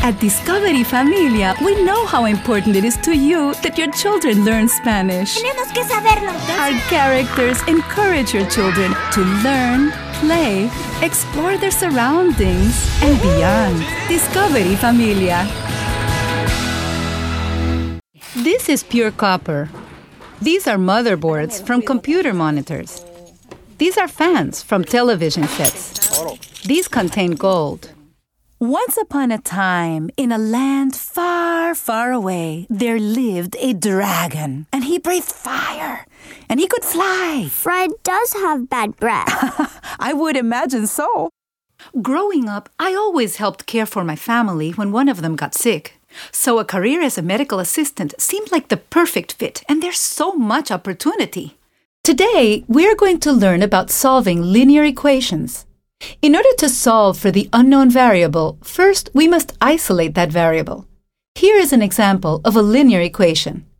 At Discovery Familia, we know how important it is to you that your children learn Spanish. Tenemos que saberlo. Our characters encourage your children to learn, play, explore their surroundings, and beyond. Discovery Familia. This is pure copper. These are motherboards from computer monitors. These are fans from television sets. These contain gold. Once upon a time, in a land far, far away, there lived a dragon. And he breathed fire. And he could fly. Fred does have bad breath. I would imagine so. Growing up, I always helped care for my family when one of them got sick. So a career as a medical assistant seemed like the perfect fit, and there's so much opportunity. Today, we're going to learn about solving linear equations. In order to solve for the unknown variable, first we must isolate that variable. Here is an example of a linear equation.